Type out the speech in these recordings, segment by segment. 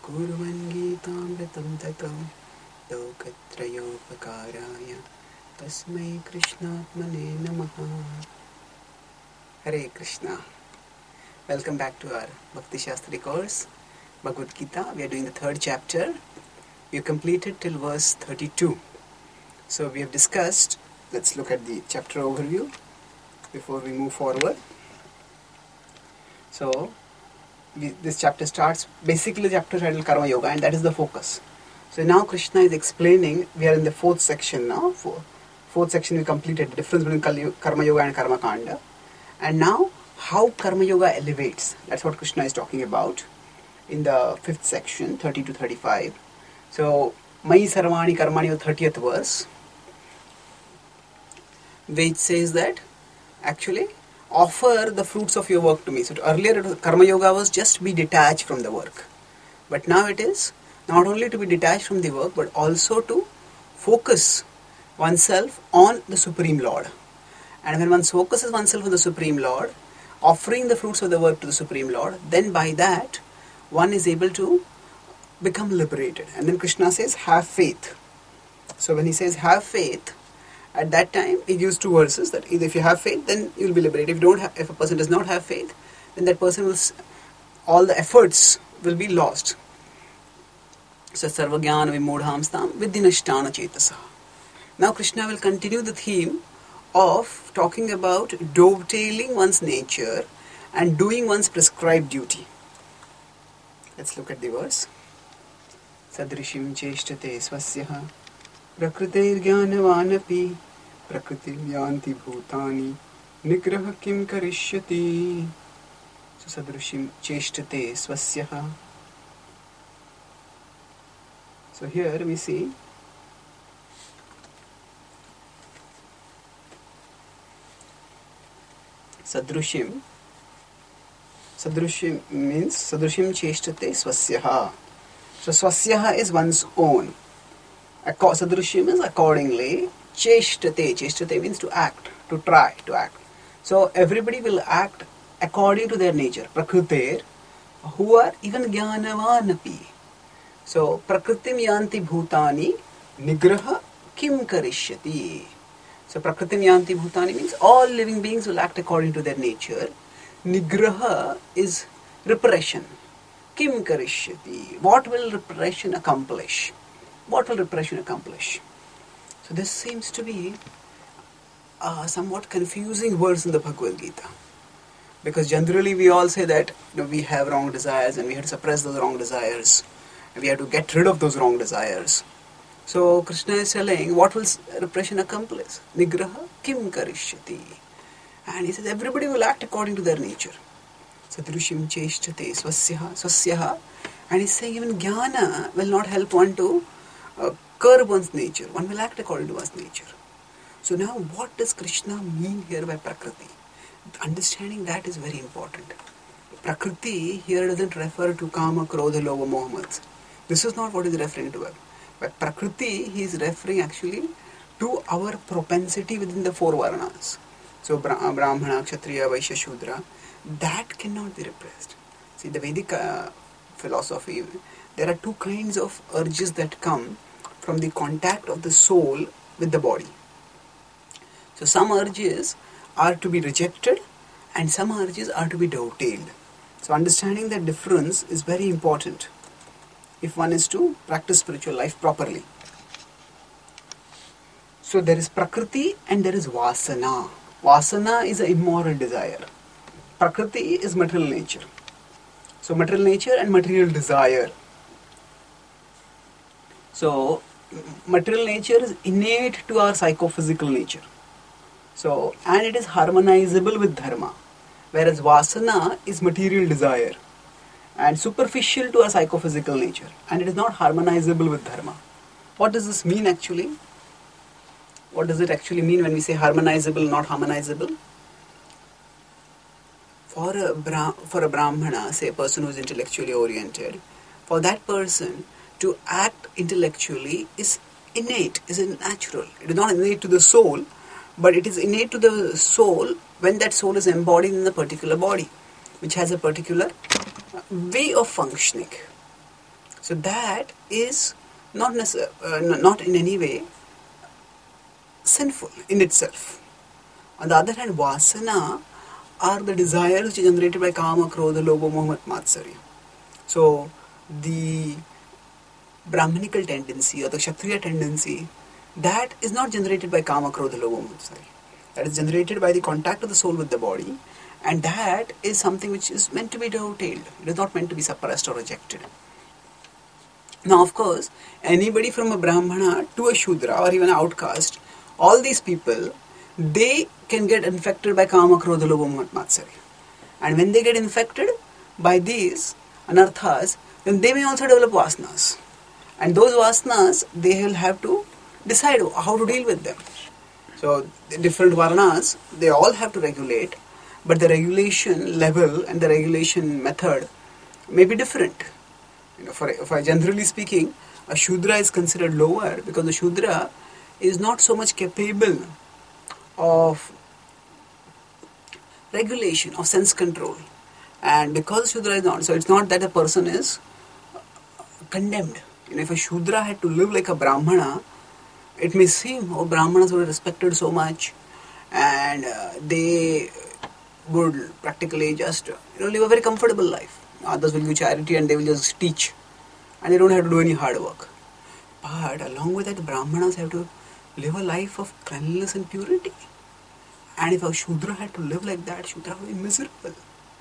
कुर्वन् गीतामृतं ततो लोकत्रयोपकाराय तस्मै कृष्णात्मने नमः. Hare Krishna. Welcome back to our Bhakti Shastri course, Bhagavad Gita. We are doing the third chapter. We have completed till verse 32. So we have discussed, let's look at the chapter overview before we move forward. So this chapter starts, basically the chapter titled Karma Yoga, and that is the focus. So now Krishna is explaining, we are in the fourth section now. Fourth section we completed, the difference between Karma Yoga and Karma Kanda. And now how Karma Yoga elevates. That's what Krishna is talking about in the fifth section, 30 to 35. So, Mai Sarvani Karmani, 30th verse, which says that actually offer the fruits of your work to me. So earlier Karma Yoga was just be detached from the work. But now it is not only to be detached from the work, but also to focus oneself on the Supreme Lord. And when one focuses oneself on the Supreme Lord, offering the fruits of the work to the Supreme Lord, then by that one is able to become liberated. And then Krishna says, have faith. So when he says have faith, at that time he gives two verses, that either if you have faith, then you will be liberated. If a person does not have faith, then that person will, all the efforts will be lost. So sarvagyan vimodhamstam viddhinashtana chetasa. Now Krishna will continue the theme of talking about dovetailing one's nature and doing one's prescribed duty. Let's look at the verse. Sadrishim cheshtate swasyaha prakritir jnanavanapi prakritim yanti bhutani nigraha kim karishyati. So sadrishim cheshtate swasyaha. So here we see Sadrushim. Sadrushim means Sadrushim cheshtate swasyaha. So swasyaha is one's own. Sadrushim is accordingly. Cheshtate. Cheshtate means to act, to try, to act. So everybody will act according to their nature. Prakritir, who are even jnanavanapi. So prakritim yanti bhutani nigraha kim karishyati. So prakritim yanti bhutani means all living beings will act according to their nature. Nigraha is repression. Kim karishyati. What will repression accomplish? What will repression accomplish? So this seems to be a somewhat confusing verse in the Bhagavad Gita. Because generally we all say that we have wrong desires and we have to suppress those wrong desires. And we have to get rid of those wrong desires. So Krishna is telling what will repression accomplish? Nigraha kim karishyati. And he says everybody will act according to their nature. Sadrushim cheshtate swasyaha. And he's saying even jnana will not help one to curb one's nature. One will act according to one's nature. So now what does Krishna mean here by Prakriti? Understanding that is very important. Prakriti here doesn't refer to Kama, Krodha, Lobha, Mohammed. This is not what he's referring to. But Prakriti, he is referring actually to our propensity within the four Varnas. So Brahmana, Kshatriya, Vaishya, Shudra, that cannot be repressed. See, the Vedic philosophy, there are two kinds of urges that come from the contact of the soul with the body. So some urges are to be rejected and some urges are to be dovetailed. So understanding that difference is very important if one is to practice spiritual life properly. So there is Prakriti and there is Vasana. Vasana is an immoral desire. Prakriti is material nature. So material nature and material desire. So material nature is innate to our psychophysical nature. So, and it is harmonizable with dharma. Whereas Vasana is material desire and superficial to our psychophysical nature, and it is not harmonizable with dharma. What does this mean actually? What does it actually mean when we say harmonizable, not harmonizable? For a Brahmana, say a person who is intellectually oriented, for that person to act intellectually is innate, is natural. It is not innate to the soul, but it is innate to the soul when that soul is embodied in a particular body, which has a particular way of functioning. So that is not in any way sinful in itself. On the other hand, vasana are the desires which are generated by kama, krodha, lobha, moha, matsarya. So the Brahminical tendency or the Kshatriya tendency, that is not generated by kama, krodha, lobha, moha, matsarya. That is generated by the contact of the soul with the body, and that is something which is meant to be dovetailed. It is not meant to be suppressed or rejected. Now, of course, anybody from a Brahmana to a Shudra or even an outcast, all these people, they can get infected by kama, krodha, lobha, moha, matsarya. And when they get infected by these anarthas, then they may also develop vasanas. And those vasanas, they will have to decide how to deal with them. So, the different varnas, they all have to regulate, but the regulation level and the regulation method may be different. For generally speaking, a Shudra is considered lower because the Shudra is not so much capable of regulation, of sense control. And because Shudra is not, so it's not that a person is condemned. If a Shudra had to live like a Brahmana, it may seem, Brahmanas were respected so much and they would practically just live a very comfortable life. Others will give charity and they will just teach and they don't have to do any hard work. But along with that, Brahmanas have to live a life of cleanliness and purity. And if a Shudra had to live like that, Shudra would be miserable.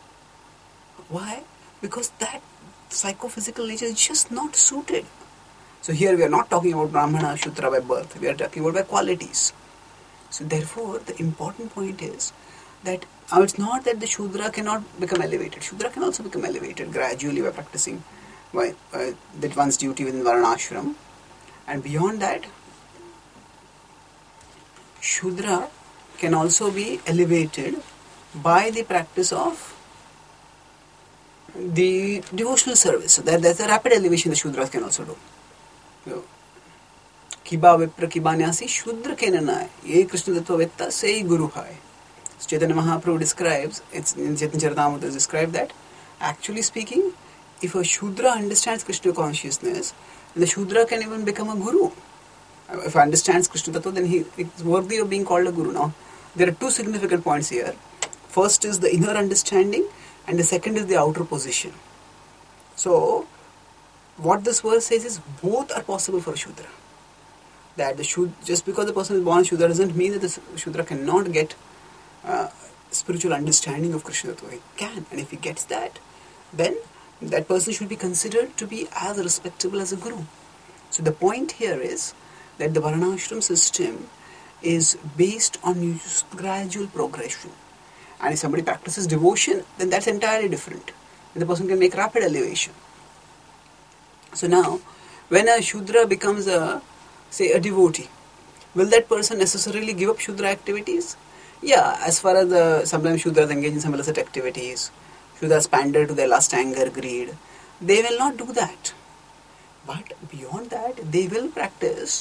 Why? Because that psychophysical nature is just not suited. So here we are not talking about Brahmana, Shudra by birth. We are talking about by qualities. So therefore, the important point is that it's not that the Shudra cannot become elevated. Shudra can also become elevated gradually by practicing that one's duty within Varnashram. And beyond that, Shudra can also be elevated by the practice of the devotional service. So there's a rapid elevation the Shudras can also do. So, Kiba Vipra Kibanyasi Shudra Kenanai Ye Krishna Tattva Vetta Sei Guru Hai. So Chaitanya Mahaprabhu describes, it's in Chaitanya Charitamrita is described that, actually speaking, if a Shudra understands Krishna consciousness, then the Shudra can even become a Guru. If he understands Krishna Tattva, then he is worthy of being called a Guru. Now, there are two significant points here. First is the inner understanding, and the second is the outer position. So, what this verse says is both are possible for a Shudra. That just because the person is born Shudra doesn't mean that the Shudra cannot get spiritual understanding of Krishna Tattva. He can, and if he gets that, then that person should be considered to be as respectable as a Guru. So the point here is that the Varnashram system is based on gradual progression. And if somebody practices devotion, then that's entirely different. And the person can make rapid elevation. So now, when a Shudra becomes a devotee, will that person necessarily give up Shudra activities? Yeah, as far as sometimes Shudras engage in some illicit activities, Shudras pander to their lust, anger, greed, they will not do that. But beyond that, they will practice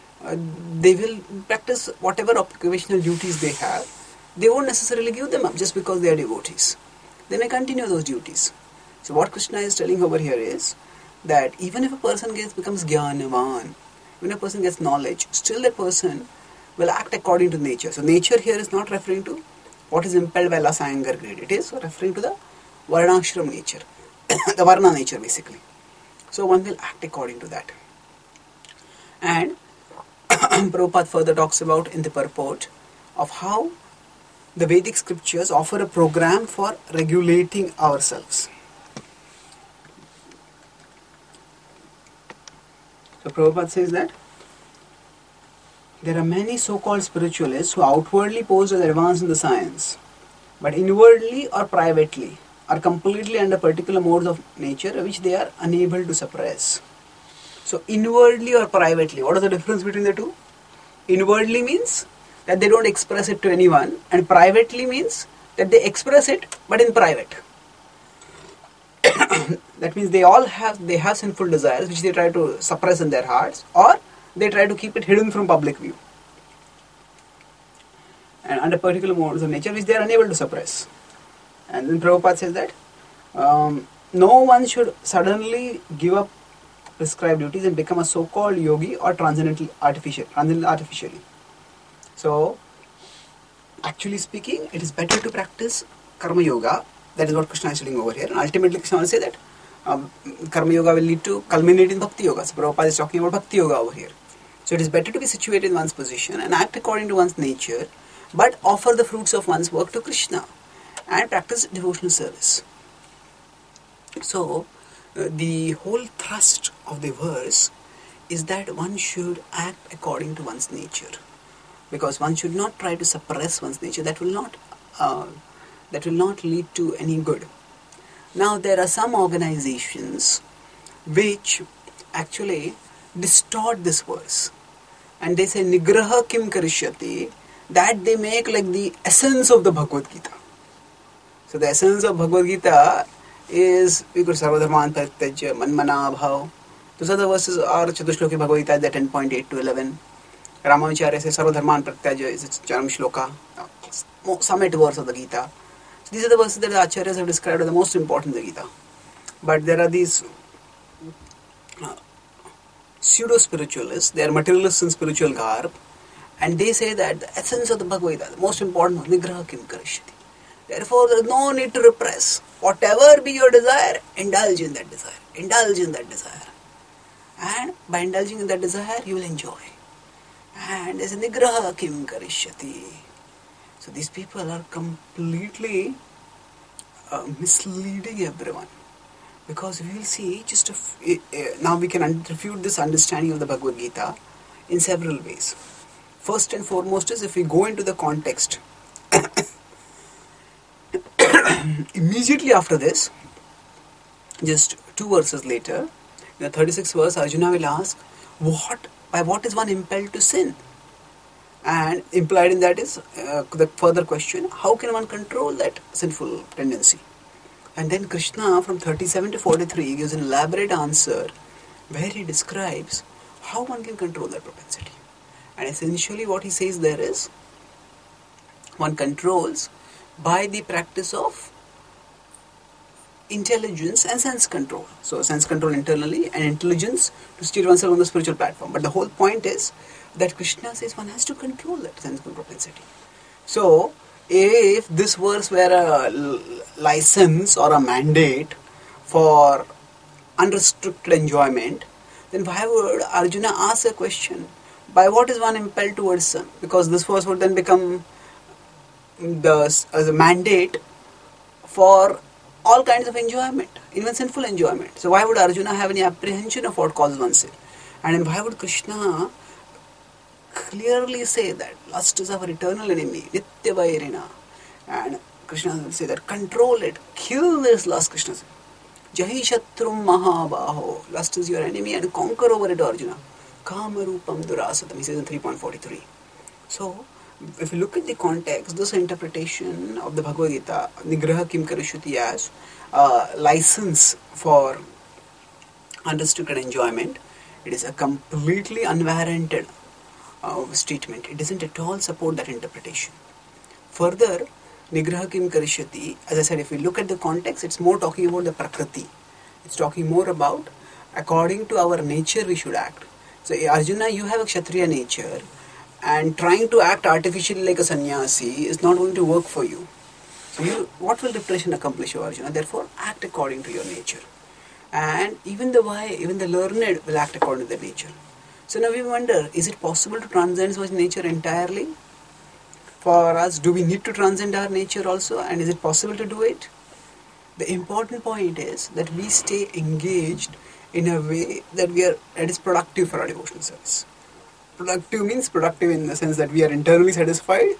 whatever occupational duties they have. They won't necessarily give them up just because they are devotees. They may continue those duties. So what Krishna is telling over here is that even if a person becomes jnanavan, when a person gets knowledge, still that person will act according to nature. So nature here is not referring to what is impelled by lust, anger, greed. It is referring to the varnashram nature, the varna nature basically. So one will act according to that. And Prabhupada further talks about in the purport of how the Vedic scriptures offer a program for regulating ourselves. So Prabhupada says that there are many so-called spiritualists who outwardly pose as advanced in the science, but inwardly or privately are completely under particular modes of nature which they are unable to suppress. So inwardly or privately, what is the difference between the two? Inwardly means that they don't express it to anyone, and privately means that they express it but in private. That means they have sinful desires which they try to suppress in their hearts, or they try to keep it hidden from public view. And under particular modes of nature which they are unable to suppress. And then Prabhupada says that no one should suddenly give up prescribed duties and become a so-called yogi or transcendental artificially. So, actually speaking, it is better to practice karma yoga. That is what Krishna is telling over here. And ultimately, Krishna will say that karma yoga will lead to culminate in bhakti yoga. So, Prabhupada is talking about bhakti yoga over here. So, it is better to be situated in one's position and act according to one's nature, but offer the fruits of one's work to Krishna and practice devotional service. So, the whole thrust of the verse is that one should act according to one's nature, because one should not try to suppress one's nature. That will not lead to any good. Now, there are some organizations which actually distort this verse, and they say nigraha kim karishyati, that they make like the essence of the Bhagavad Gita. So the essence of Bhagavad Gita is, we could sarvadharman parityajya manmana bhav. Those are the verses are Chatushloki Bhagavad Gita, the 10.8 to 11. Ramacharya says sarvadharman parityajya is its Charam Shloka, summit verse of the Gita. So these are the verses that the Acharyas have described as the most important in the Gita. But there are these pseudo-spiritualists, they are materialists in spiritual garb, and they say that the essence of the Bhagavad Gita, the most important one, nigraha kim karishyati. Therefore, there is no need to repress. Whatever be your desire, indulge in that desire. Indulge in that desire. And by indulging in that desire, you will enjoy. And there is a nigraha kim karishyati. So these people are completely misleading everyone. Because we will see now we can refute this understanding of the Bhagavad Gita in several ways. First and foremost is if we go into the context. Immediately after this, just 2 verses later, in the 36th verse, Arjuna will ask, by what is one impelled to sin? And implied in that is the further question, how can one control that sinful tendency? And then Krishna from 37 to 43 gives an elaborate answer where he describes how one can control that propensity. And essentially what he says there is, one controls by the practice of intelligence and sense control. So sense control internally and intelligence to steer oneself on the spiritual platform. But the whole point is that Krishna says one has to control that sensible propensity. So if this verse were a license or a mandate for unrestricted enjoyment, then why would Arjuna ask a question, by what is one impelled towards sin? Because this verse would then become as a mandate for all kinds of enjoyment, even sinful enjoyment. So why would Arjuna have any apprehension of what causes one sin? And then why would Krishna clearly say that lust is our eternal enemy, nitya vairina? And Krishna will say that control it, kill this lust. Krishna says, Jahi Shatrum Mahabaho, lust is your enemy and conquer over it, Arjuna. Kama Rupam Durasatam, he says in 3.43. So, if you look at the context, this interpretation of the Bhagavad Gita, Nigraha Kim Karishyati, as license for unrestricted enjoyment, it is a completely unwarranted statement. It doesn't at all support that interpretation. Further, Nigraha Kim Karishyati, as I said, if we look at the context, it's more talking about the Prakriti. It's talking more about according to our nature we should act. So Arjuna, you have a Kshatriya nature, and trying to act artificially like a sannyasi is not going to work for you. So what will repression accomplish, Arjuna? Therefore, act according to your nature. And even the learned will act according to their nature. So now we wonder, is it possible to transcend such nature entirely? For us, do we need to transcend our nature also? And is it possible to do it? The important point is that we stay engaged in a way that is productive for our devotional service. Productive means productive in the sense that we are internally satisfied,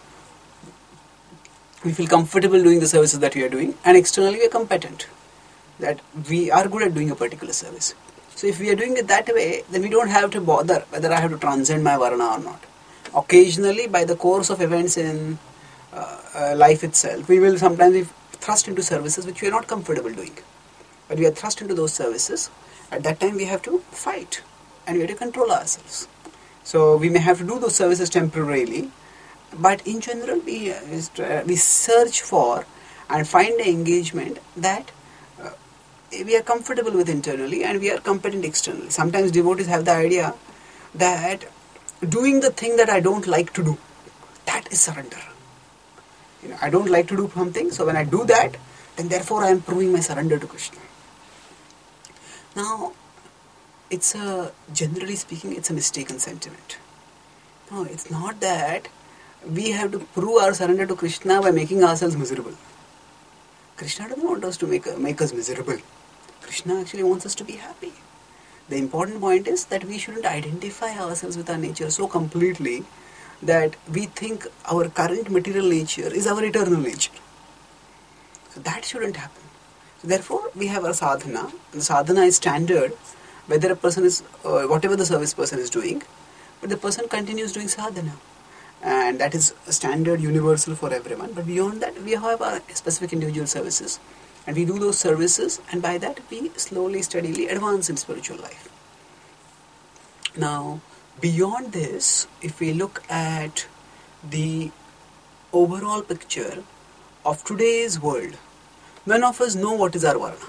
we feel comfortable doing the services that we are doing, and externally we are competent, that we are good at doing a particular service. So if we are doing it that way, then we don't have to bother whether I have to transcend my varna or not. Occasionally, by the course of events in life itself, we will sometimes be thrust into services which we are not comfortable doing. But we are thrust into those services. At that time we have to fight and we have to control ourselves. So we may have to do those services temporarily, but in general we search for and find an engagement that we are comfortable with internally and we are competent externally. Sometimes devotees have the idea that doing the thing that I don't like to do, that is surrender. I don't like to do something, so when I do that, then therefore I am proving my surrender to Krishna. Now, generally speaking, it's a mistaken sentiment. No, it's not that we have to prove our surrender to Krishna by making ourselves miserable. Krishna doesn't want us to make us miserable. Krishna actually wants us to be happy. The important point is that we shouldn't identify ourselves with our nature so completely that we think our current material nature is our eternal nature. So that shouldn't happen. So therefore, we have our sadhana. The sadhana is standard, whether a person is, whatever the service person is doing, but the person continues doing sadhana. And that is a standard universal for everyone. But beyond that, we have our specific individual services. And we do those services, and by that we slowly, steadily advance in spiritual life. Now, beyond this, if we look at the overall picture of today's world, none of us know what is our varna.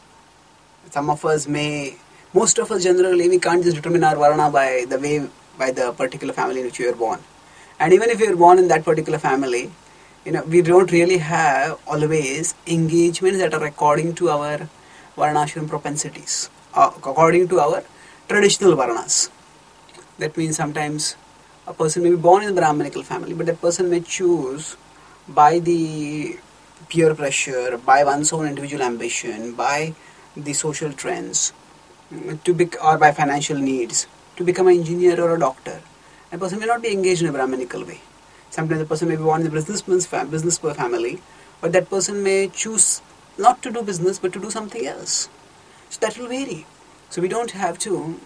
Most of us generally, we can't just determine our varna by the particular family in which we are born. And even if we are born in that particular family, we don't really have always engagements that are according to our varnashram propensities, according to our traditional varnas. That means sometimes a person may be born in a Brahmanical family, but that person may choose by the peer pressure, by one's own individual ambition, by the social trends, or by financial needs, to become an engineer or a doctor. A person may not be engaged in a Brahmanical way. Sometimes the person may be born in a business family, but that person may choose not to do business but to do something else. So that will vary. So we don't have to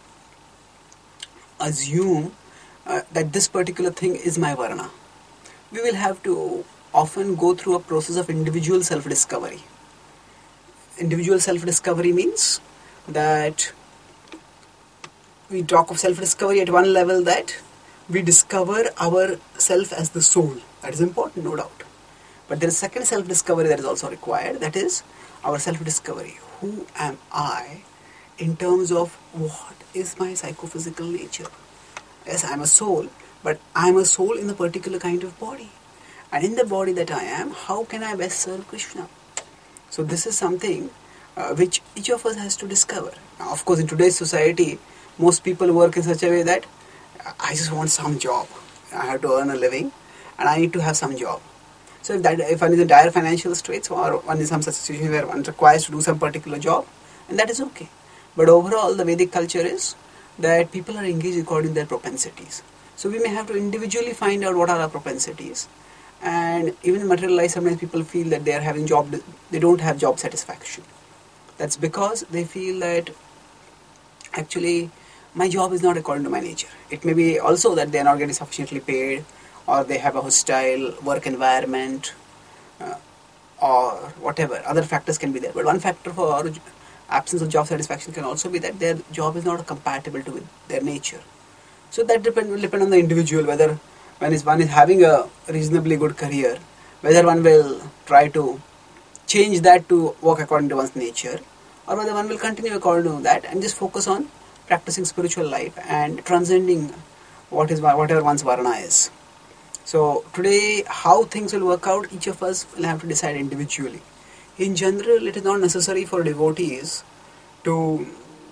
assume that this particular thing is my varna. We will have to often go through a process of individual self-discovery. Individual self-discovery means that we talk of self-discovery at one level, that we discover ourself as the soul. That is important, no doubt. But there is second self-discovery that is also required, that is our self-discovery. Who am I in terms of what is my psychophysical nature? Yes, I am a soul, but I am a soul in a particular kind of body. And in the body that I am, how can I best serve Krishna? So this is something which each of us has to discover. Now, of course, in today's society, most people work in such a way that I just want some job. I have to earn a living and I need to have some job. So if one is in dire financial straits or one is in some such situation where one requires to do some particular job, and that is okay. But overall, the Vedic culture is that people are engaged according to their propensities. So we may have to individually find out what are our propensities. And even in material life, sometimes people feel that they don't have job satisfaction. That's because they feel that actually my job is not according to my nature. It may be also that they are not getting sufficiently paid, or they have a hostile work environment, or whatever. Other factors can be there. But one factor for absence of job satisfaction can also be that their job is not compatible with their nature. So that will depend on the individual, whether one is having a reasonably good career, whether one will try to change that to work according to one's nature, or whether one will continue according to that and just focus on practicing spiritual life and transcending whatever one's varna is. So today, how things will work out, each of us will have to decide individually. In general, it is not necessary for devotees to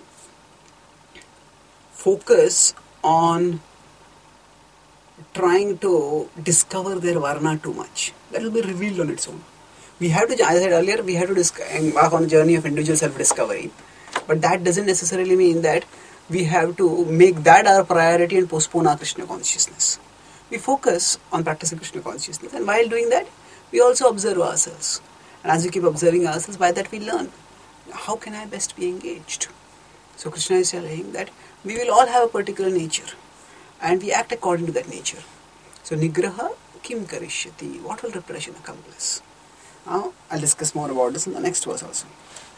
focus on trying to discover their varna too much. That will be revealed on its own. We have to, as I said earlier, we have to embark on the journey of individual self-discovery. But that doesn't necessarily mean that we have to make that our priority and postpone our Krishna consciousness. We focus on practicing Krishna consciousness, and while doing that, we also observe ourselves. And as we keep observing ourselves, by that we learn, how can I best be engaged? So Krishna is saying that we will all have a particular nature, and we act according to that nature. So Nigraha kim karishyati, what will repression accomplish? Now I'll discuss more about this in the next verse also.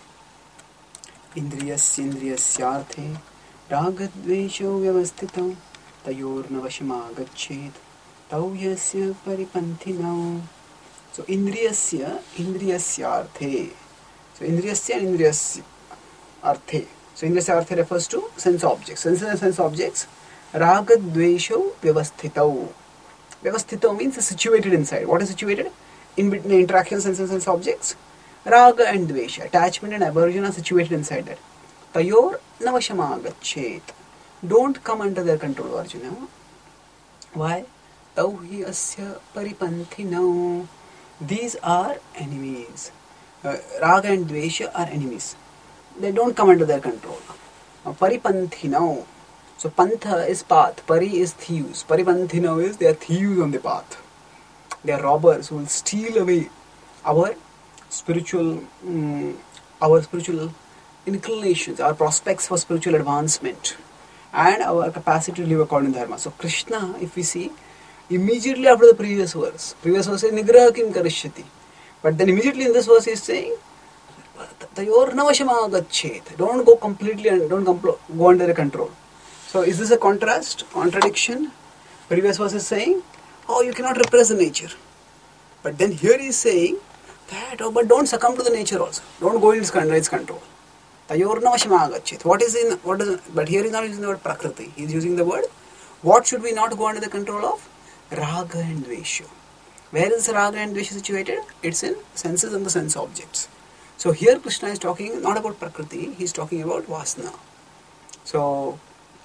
Indriyasyarthe ragadvesho vyavasthitam tayorna vashimagachet tau yasya paripanthinam. So indriyasyarthe, So Indriyasya and Indriyasya Arthe. So Indriyasya Arthe refers to sense objects. Senses and sense objects. Raga Dvesho Vyavasthitau. Vyavasthitau means situated inside. What is situated? In between the interaction sense and sense objects. Raga and Dvesha, attachment and aversion, are situated inside that. Tayor navashamagachet. Don't come under their control, Arjuna. Why? Tauhi asya paripanthinau. These are enemies. Raga and Dvesha are enemies. They don't come under their control. Paripanthinau. So pantha is path, pari is thieves. Paripanthinau is they are thieves on the path. They are robbers who will steal away our spiritual inclinations, our prospects for spiritual advancement, and our capacity to live according to dharma. So Krishna, if we see, immediately after the previous verse says Nigraha kim karishyati. But then immediately in this verse he is saying, Tayor navashamagachet. Don't go completely and don't go under the control. So is this a contradiction? Previous verse is saying, oh, you cannot repress the nature. But then here he is saying that, oh, but don't succumb to the nature also. Don't go in its control. Tayor navashamagachet. But here he is not using the word prakriti. He is using the word, what should we not go under the control of? Raga and Dvesha. Where is Raga and Dvesha situated? It's in senses and the sense objects. So here Krishna is talking not about prakriti, he is talking about vasana. So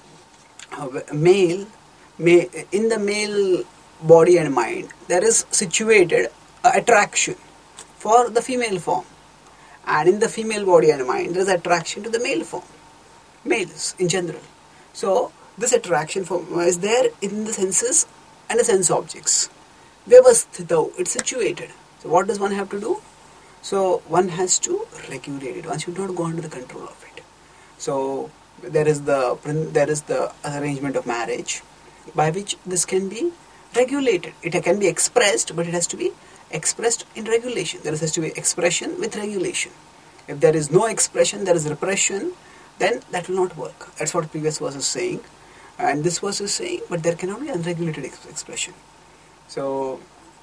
in the male body and mind, there is situated attraction for the female form. And in the female body and mind, there is attraction to the male form. Males in general. So this attraction is there in the senses and the sense objects. Vyavasthitau, it's situated. So what does one have to do? So one has to regulate it. One should not go under the control of it. So there is the arrangement of marriage by which this can be regulated. It can be expressed, but it has to be expressed in regulation. There has to be expression with regulation. If there is no expression, there is repression, then that will not work. That's what the previous verse is saying. And this verse is saying, but there cannot be unregulated expression. So,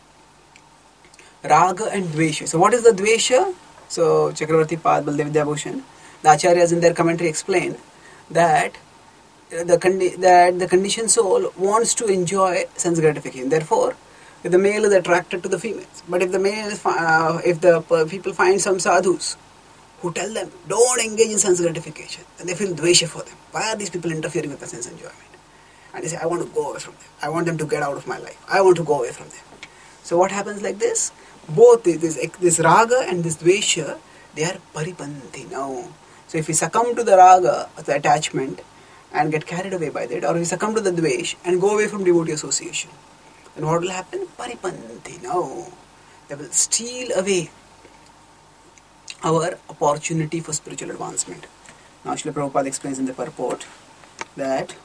Raga and Dvesha. So what is the Dvesha? So Chakravarti Pad, Baldev Vidyabhushan, the Acharyas in their commentary explain that the conditioned soul wants to enjoy sense gratification. Therefore, the male is attracted to the females. But if the people find some sadhus who tell them, don't engage in sense gratification, and they feel dvesha for them. Why are these people interfering with the sense enjoyment? And they say, I want to go away from them. I want them to get out of my life. I want to go away from them. So what happens like this? Both this raga and this dvesha, they are paripanthi now. So if we succumb to the raga, the attachment, and get carried away by that, or if we succumb to the dvesh and go away from devotee association, then what will happen? Paripanthi now. They will steal away our opportunity for spiritual advancement. Now Srila Prabhupada explains in the purport that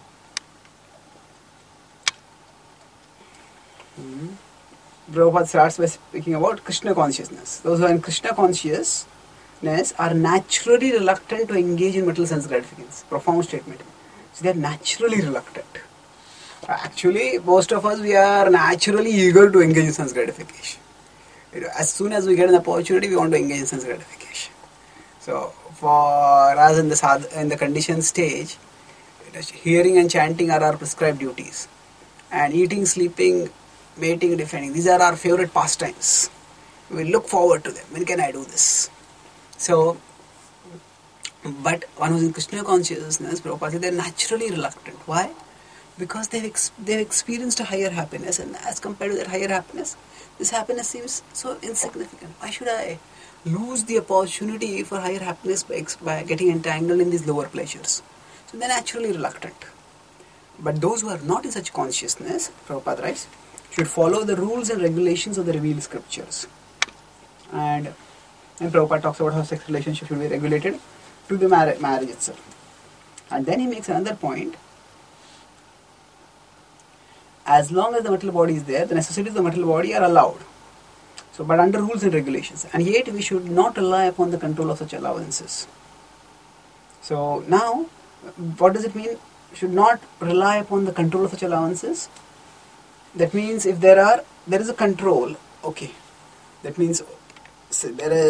Prabhupada starts by speaking about Krishna consciousness. Those who are in Krishna consciousness are naturally reluctant to engage in material sense gratifications. Profound statement. So they are naturally reluctant. Actually, most of us, we are naturally eager to engage in sense gratification. As soon as we get an opportunity, we want to engage in sense gratification. So for us in the conditioned stage, hearing and chanting are our prescribed duties. And eating, sleeping, mating, defending, these are our favorite pastimes. We look forward to them. When can I do this? So, but one who's in Krishna consciousness, Prabhupada said, they're naturally reluctant. Why? Because they've experienced a higher happiness, and as compared to that higher happiness, this happiness seems so insignificant. Why should I lose the opportunity for higher happiness by getting entangled in these lower pleasures? So they're naturally reluctant. But those who are not in such consciousness, Prabhupada writes, should follow the rules and regulations of the revealed scriptures. And Prabhupada talks about how sex relationship should be regulated to the marriage itself. And then he makes another point. As long as the material body is there, the necessities of the material body are allowed. So, but under rules and regulations. And yet we should not rely upon the control of such allowances. So now, what does it mean? Should not rely upon the control of such allowances? That means if there is a control, okay. That means there is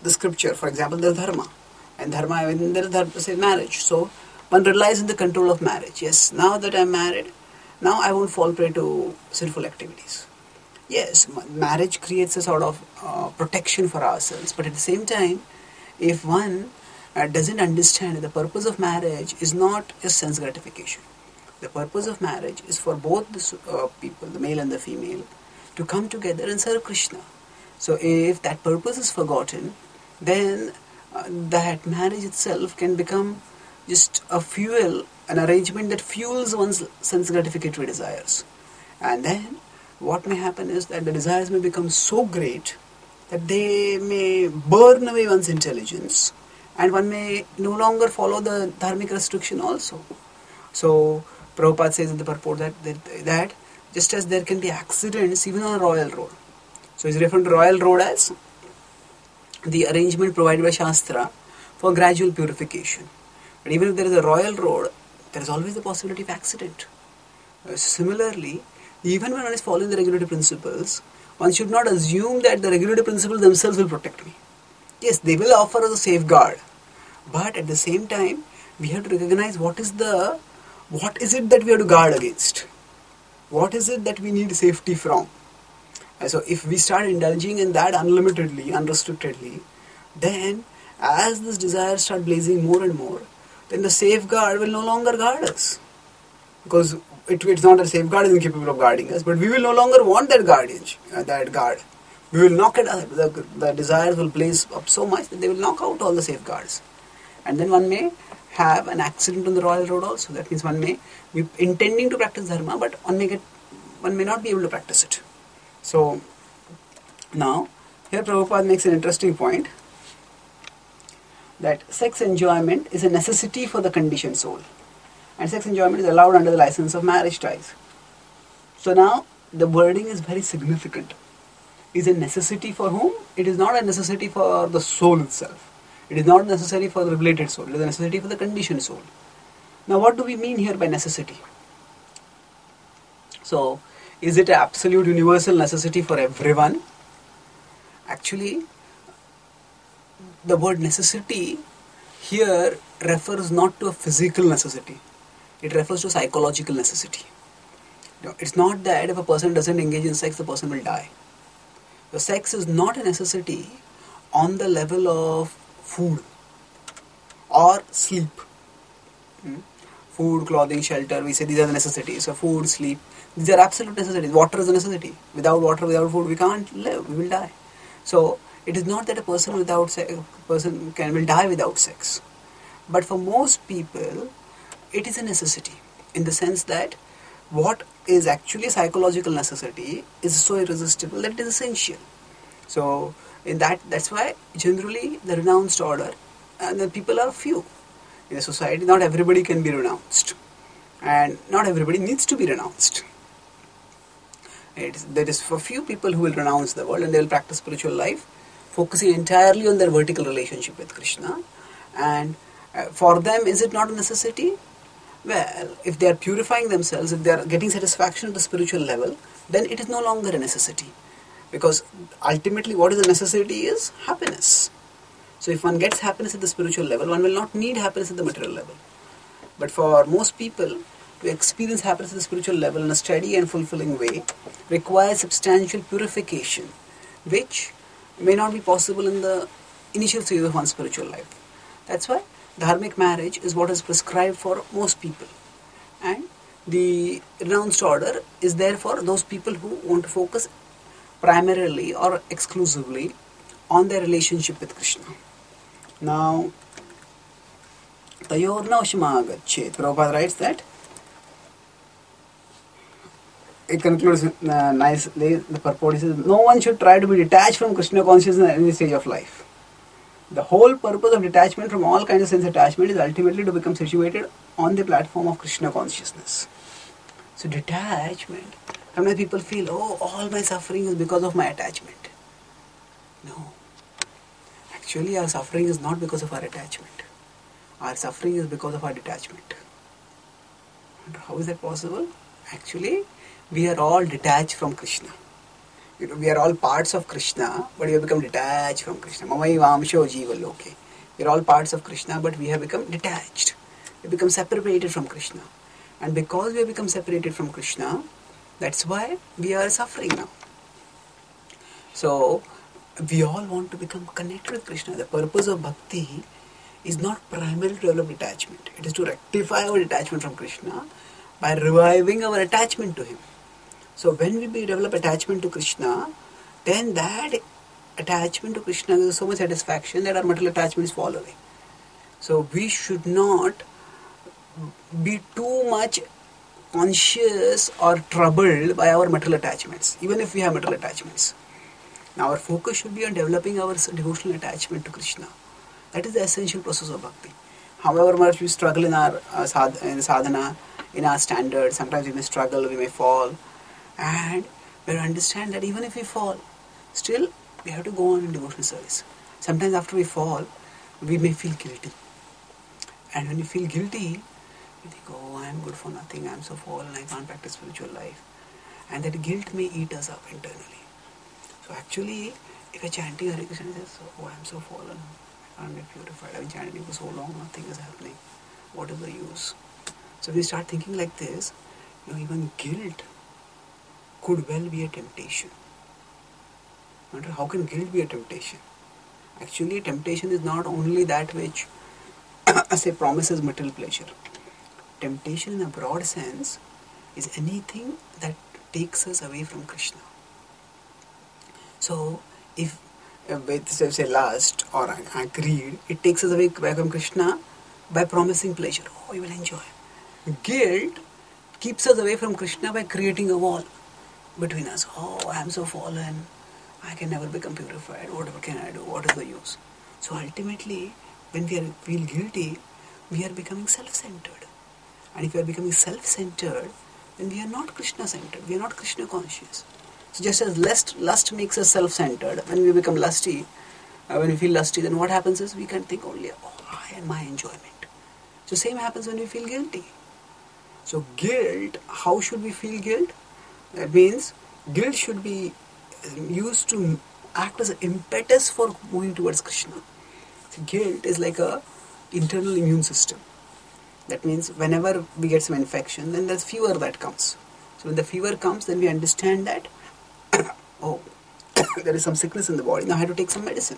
the scripture. For example, there's dharma. And dharma, when there is dharma, say marriage. So one relies on the control of marriage. Yes, now that I'm married, now I won't fall prey to sinful activities. Yes, marriage creates a sort of protection for ourselves. But at the same time, if one doesn't understand that the purpose of marriage is not just sense gratification. The purpose of marriage is for both the people, the male and the female, to come together and serve Krishna. So if that purpose is forgotten, then that marriage itself can become just a fuel, an arrangement that fuels one's sense gratificatory desires. And then what may happen is that the desires may become so great that they may burn away one's intelligence, and one may no longer follow the dharmic restriction also. So Prabhupada says in the purport that just as there can be accidents even on a royal road. So he's referring to royal road as the arrangement provided by Shastra for gradual purification. But even if there is a royal road, there is always the possibility of accident. Similarly, even when one is following the regulative principles, one should not assume that the regulative principles themselves will protect me. Yes, they will offer us a safeguard. But at the same time, we have to recognize what is it that we have to guard against. What is it that we need safety from? And so if we start indulging in that unlimitedly, unrestrictedly, then as this desire start blazing more and more, then the safeguard will no longer guard us. Because it's not a safeguard is incapable of guarding us, but we will no longer want that guard. We will knock it out. The desires will blaze up so much that they will knock out all the safeguards. And then one may have an accident on the royal road also. That means one may be intending to practice dharma, but one may not be able to practice it. So now here Prabhupada makes an interesting point that sex enjoyment is a necessity for the conditioned soul, and sex enjoyment is allowed under the license of marriage ties. So now the wording is very significant. Is a necessity for whom? It is not a necessity for the soul itself. It is not necessary for the regulated soul. It is a necessity for the conditioned soul. Now what do we mean here by necessity? So is it an absolute universal necessity for everyone? Actually, the word necessity here refers not to a physical necessity. It refers to psychological necessity. It's not that if a person doesn't engage in sex, the person will die. The sex is not a necessity on the level of food or sleep. Food, clothing, shelter, we say these are the necessities. So food, sleep, these are absolute necessities. Water is a necessity. Without water, without food, we can't live. We will die. So it is not that a person will die without sex. But for most people, it is a necessity in the sense that what is actually a psychological necessity is so irresistible that it is essential. So that's why generally the renounced order, and the people are few in a society. Not everybody can be renounced, and not everybody needs to be renounced. There is for few people who will renounce the world and they will practice spiritual life, focusing entirely on their vertical relationship with Krishna. And for them, is it not a necessity? Well, if they are purifying themselves, if they are getting satisfaction at the spiritual level, then it is no longer a necessity. Because ultimately what is a necessity is happiness. So if one gets happiness at the spiritual level, one will not need happiness at the material level. But for most people, to experience happiness at the spiritual level in a steady and fulfilling way requires substantial purification, which may not be possible in the initial stage of one's spiritual life. That's why dharmic marriage is what is prescribed for most people. And the renounced order is there for those people who want to focus primarily or exclusively on their relationship with Krishna. Now, Tayorna Ushmagachet. Prabhupada writes that it concludes nicely. The purport says, no one should try to be detached from Krishna consciousness at any stage of life. The whole purpose of detachment from all kinds of sense attachment is ultimately to become situated on the platform of Krishna consciousness. So detachment, sometimes people feel, all my suffering is because of my attachment. No. Actually, our suffering is not because of our attachment. Our suffering is because of our detachment. And how is that possible? Actually, we are all detached from Krishna. We are all parts of Krishna, but we have become detached from Krishna. Mamai vamsho jiva loke. We are all parts of Krishna, but we have become detached. We become separated from Krishna. And because we have become separated from Krishna, that's why we are suffering now. So, we all want to become connected with Krishna. The purpose of bhakti is not primarily to develop detachment. It is to rectify our detachment from Krishna by reviving our attachment to Him. So when we develop attachment to Krishna, then that attachment to Krishna gives so much satisfaction that our material attachments fall away. So we should not be too much conscious or troubled by our material attachments, even if we have material attachments. Now our focus should be on developing our devotional attachment to Krishna. That is the essential process of bhakti. However much we struggle in our in sadhana, in our standards, sometimes we may struggle, we may fall. And we understand that even if we fall, still we have to go on in devotional service. Sometimes after we fall, we may feel guilty. And when you feel guilty, you think, oh, I am good for nothing, I am so fallen, I can't practice spiritual life. And that guilt may eat us up internally. So actually, if you're chanting Hare Krishna, you say, oh, I am so fallen, I can't get purified, I've been chanting for so long, nothing is happening. What is the use? So if we start thinking like this, even guilt could well be a temptation. Wonder how can guilt be a temptation? Actually, temptation is not only that which, say, promises material pleasure. Temptation in a broad sense is anything that takes us away from Krishna. So, if with say lust or greed, it takes us away from Krishna by promising pleasure. Oh, you will enjoy. Guilt keeps us away from Krishna by creating a wall between us. Oh, I am so fallen, I can never become purified, whatever can I do, what is the use? So ultimately, when we feel guilty, we are becoming self-centered. And if we are becoming self-centered, then we are not Krishna-centered, we are not Krishna-conscious. So just as lust makes us self-centered, when we become lusty, when we feel lusty, then what happens is we can think only, oh, I and my enjoyment. So same happens when we feel guilty. So guilt, how should we feel guilt? That means guilt should be used to act as an impetus for moving towards Krishna. So guilt is like a internal immune system. That means whenever we get some infection, then there's fever that comes. So when the fever comes, then we understand that, oh, there is some sickness in the body, now I have to take some medicine.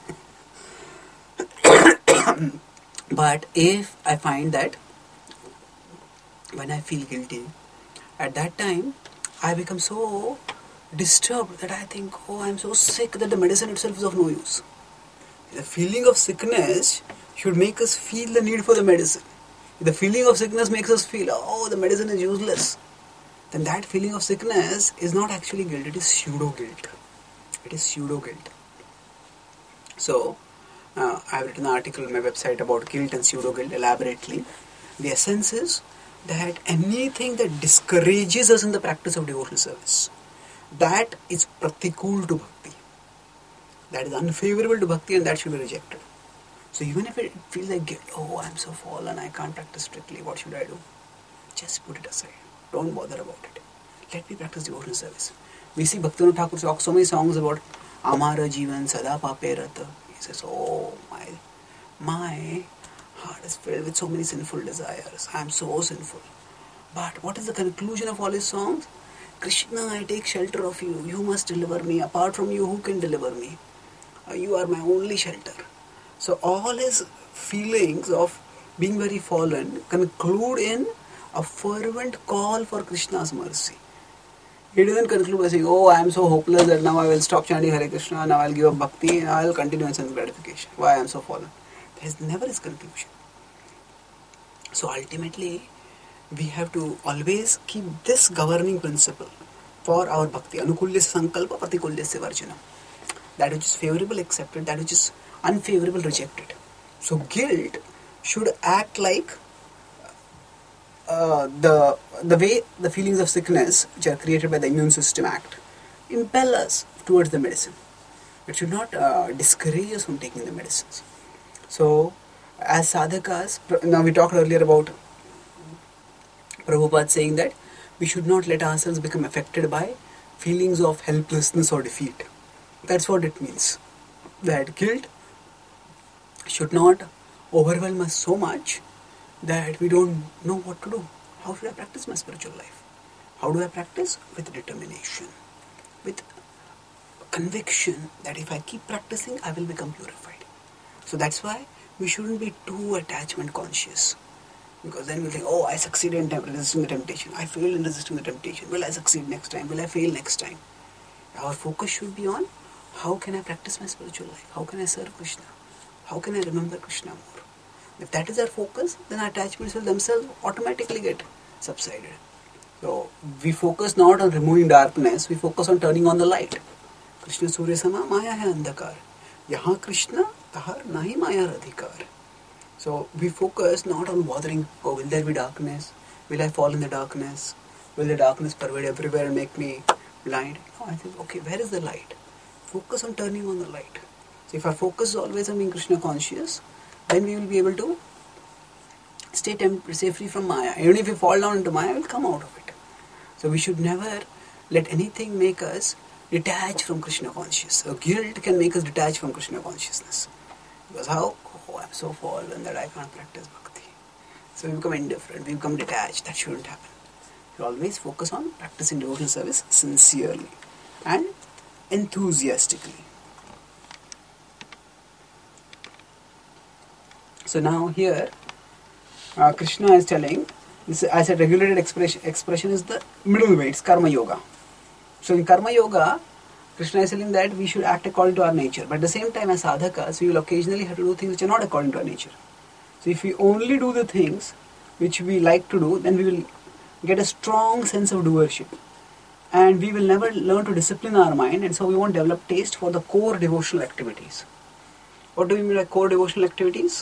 But if I find that when I feel guilty, at that time, I become so disturbed that I think, oh, I am so sick that the medicine itself is of no use. The feeling of sickness should make us feel the need for the medicine. If the feeling of sickness makes us feel, oh, the medicine is useless, then that feeling of sickness is not actually guilt, it is pseudo-guilt. It is pseudo-guilt. So, I have written an article on my website about guilt and pseudo-guilt elaborately. The essence is that anything that discourages us in the practice of devotional service, that is pratikul to bhakti. That is unfavorable to bhakti and that should be rejected. So even if it feels like guilt, oh, I am so fallen, I can't practice strictly, what should I do? Just put it aside. Don't bother about it. Let me practice devotional service. We see Bhaktivinoda Thakur talk so many songs about Amara Jivan Sada Pape Rata. He says, oh, my heart is filled with so many sinful desires. I am so sinful. But what is the conclusion of all his songs? Krishna, I take shelter of you. You must deliver me. Apart from you, who can deliver me? You are my only shelter. So all his feelings of being very fallen conclude in a fervent call for Krishna's mercy. He doesn't conclude by saying, oh, I am so hopeless that now I will stop chanting Hare Krishna, now I will give up bhakti, and I will continue in sense gratification. Why I am so fallen? That is never his conclusion. So ultimately, we have to always keep this governing principle for our bhakti. Anukulyasya sankalpa pratikulyasya varjanam. That which is favorable accepted, that which is unfavorable rejected. So guilt should act like the way the feelings of sickness which are created by the immune system act, impel us towards the medicine. It should not discourage us from taking the medicines. So as sadhakas, now we talked earlier about Prabhupada saying that we should not let ourselves become affected by feelings of helplessness or defeat. That's what it means. That guilt should not overwhelm us so much that we don't know what to do. How should I practice my spiritual life? How do I practice? With determination, with conviction that if I keep practicing, I will become purified. So that's why we shouldn't be too attachment conscious. Because then we think, oh, I succeeded in resisting the temptation. I failed in resisting the temptation. Will I succeed next time? Will I fail next time? Our focus should be on how can I practice my spiritual life? How can I serve Krishna? How can I remember Krishna more? If that is our focus, then our attachments will themselves automatically get subsided. So we focus not on removing darkness, we focus on turning on the light. Krishna Surya Sama Maya hai andhakar. Yahan Krishna tahar nahi maya radhikar. So we focus not on bothering, oh, will there be darkness? Will I fall in the darkness? Will the darkness pervade everywhere and make me blind? No, I think, okay, where is the light? Focus on turning on the light. So if our focus is always on being Krishna conscious, then we will be able to stay free from Maya. Even if we fall down into Maya, we will come out of it. So we should never let anything make us detach from Krishna consciousness. So guilt can make us detach from Krishna consciousness. Because how? Oh, I'm so fallen that I can't practice bhakti. So we become indifferent, we become detached. That shouldn't happen. You always focus on practicing devotional service sincerely and enthusiastically. So now here, Krishna is telling, this, as a regulated expression is the middle way, it's Karma Yoga. So in Karma Yoga, Krishna is telling that we should act according to our nature. But at the same time, as sadhakas, we will occasionally have to do things which are not according to our nature. So if we only do the things which we like to do, then we will get a strong sense of doership. And we will never learn to discipline our mind, and so we won't develop taste for the core devotional activities. What do we mean by core devotional activities?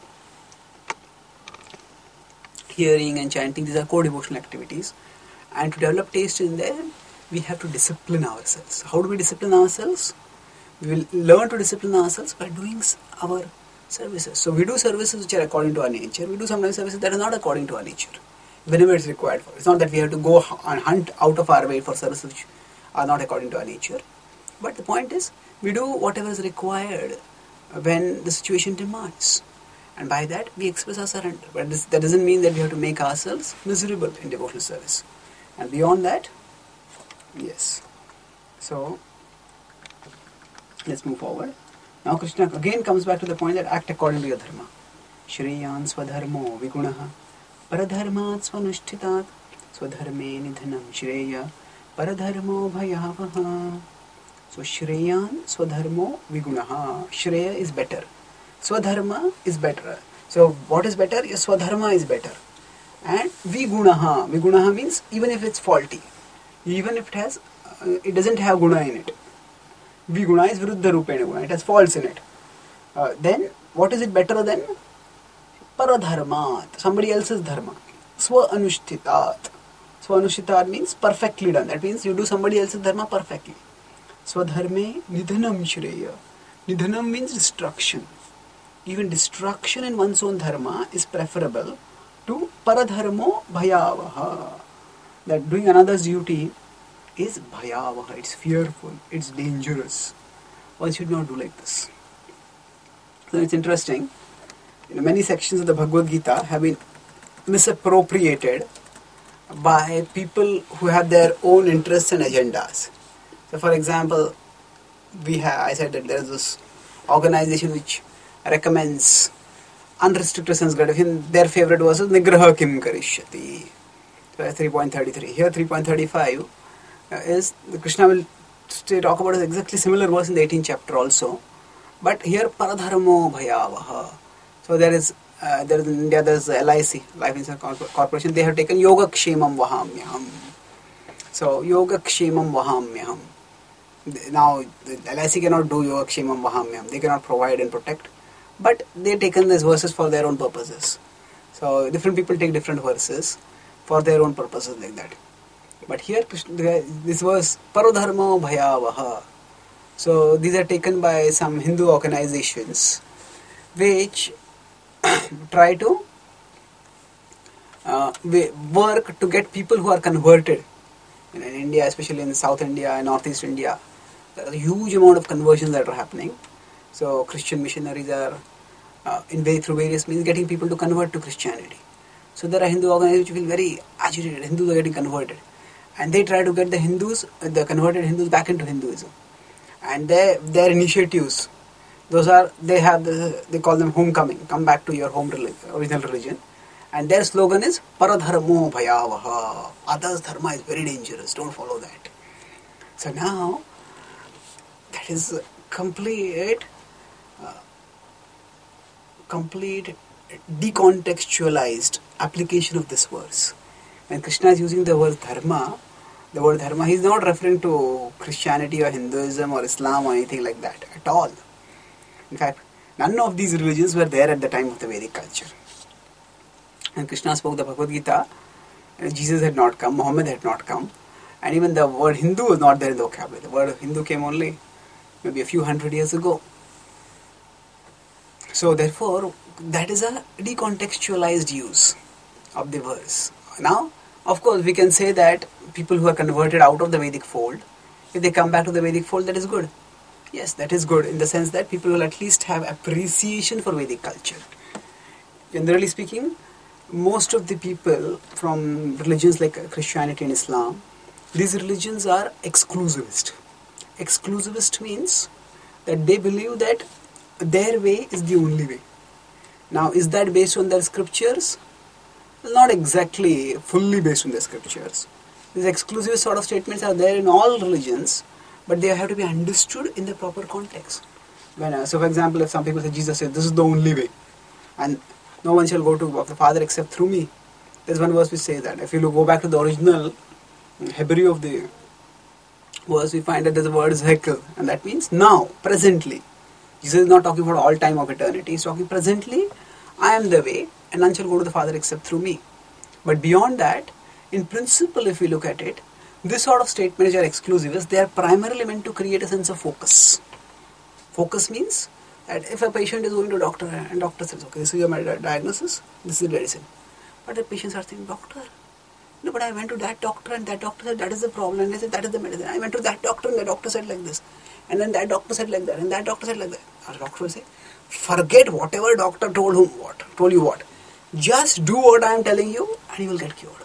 Hearing and chanting, these are core devotional activities. And to develop taste in them, we have to discipline ourselves. How do we discipline ourselves? We will learn to discipline ourselves by doing our services. So we do services which are according to our nature. We do sometimes services that are not according to our nature, whenever it's required for. It's not that we have to go and hunt out of our way for services which are not according to our nature. But the point is, we do whatever is required when the situation demands. And by that, we express our surrender. But that doesn't mean that we have to make ourselves miserable in devotional service. And beyond that, yes. So, let's move forward. Now Krishna again comes back to the point that act according to your dharma. Shreyan swadharmo vigunaha paradharmat swanushthitat swadharme nidhanam shreya paradharmo bhayavaha. So Shreyan swadharmo vigunaha. Shreya is better. Swadharma is better. So what is better? Your swadharma is better. And vigunaha. Vigunaha means even if it's faulty, even if it doesn't have guna in it. Viguna is viruddha rupena guna. It has faults in it. Then what is it better than? Paradharmat. Somebody else's dharma. Swa anushtitat. Swa anushtitat means perfectly done. That means you do somebody else's dharma perfectly. Swadharme nidhanam shreya. Nidhanam means destruction. Even destruction in one's own dharma is preferable to paradharmo bhayavaha. That doing another's duty is bhayavaha. It's fearful. It's dangerous. One should not do like this. So it's interesting. Many sections of the Bhagavad Gita have been misappropriated by people who have their own interests and agendas. So for example, I said that there is this organization which recommends unrestricted sense gratification. Their favorite verse is Nigraha Kim Karishyati. So 3.33. Here 3.35 is Krishna will talk about exactly similar verse in the 18th chapter also. But here Paradharmo Bhayavaha. So there is in India there is LIC, Life Insurance Corporation. They have taken Yoga Kshemam Vahamyaham. So Yoga Kshemam Vahamyaham. Now the LIC cannot do Yoga Kshemam Vahamyaham. They cannot provide and protect. But they have taken these verses for their own purposes. So different people take different verses for their own purposes like that. But here this verse Paradharmo Bhayavaha. So these are taken by some Hindu organizations which try to work to get people who are converted In India, especially in South India and Northeast India, there is a huge amount of conversions that are happening. So Christian missionaries are through various means getting people to convert to Christianity. So there are Hindu organizations which feel very agitated. Hindus are getting converted, and they try to get the converted Hindus back into Hinduism. And their initiatives, they call them homecoming. Come back to your original religion. And their slogan is Paradharmo Bhayavaha. Others' dharma is very dangerous. Don't follow that. So now that is complete decontextualized application of this verse. When Krishna is using the word dharma, he is not referring to Christianity or Hinduism or Islam or anything like that at all. In fact, none of these religions were there at the time of the Vedic culture. When Krishna spoke the Bhagavad Gita, Jesus had not come, Muhammad had not come, and even the word Hindu was not there in the vocabulary. The word Hindu came only maybe a few hundred years ago. So therefore, that is a decontextualized use of the verse. Now, of course, we can say that people who are converted out of the Vedic fold, if they come back to the Vedic fold, that is good. Yes, that is good in the sense that people will at least have appreciation for Vedic culture. Generally speaking, most of the people from religions like Christianity and Islam, these religions are exclusivist. Exclusivist means that they believe that their way is the only way. Now, is that based on their scriptures? Not exactly fully based on the scriptures. These exclusive sort of statements are there in all religions, but they have to be understood in the proper context. So, for example, if some people say Jesus said, "This is the only way," and no one shall go to the Father except through me. There's one verse which says that. If you go back to the original Hebrew of the verse, we find that the word is hekel, and that means now, presently. Jesus is not talking about all time of eternity. He's talking presently, I am the way, and none shall go to the Father except through me. But beyond that, in principle, if we look at it, this sort of statements are exclusivist. They are primarily meant to create a sense of focus. Focus means that if a patient is going to a doctor and doctor says, okay, this is your diagnosis, this is the medicine. But the patients are saying, doctor, no, but I went to that doctor and that doctor said that is the problem, and they said that is the medicine. I went to that doctor and the doctor said like this. And then that doctor said like that, and that doctor said like that. Our doctor will say, forget whatever doctor told you what. Just do what I am telling you and you will get cured.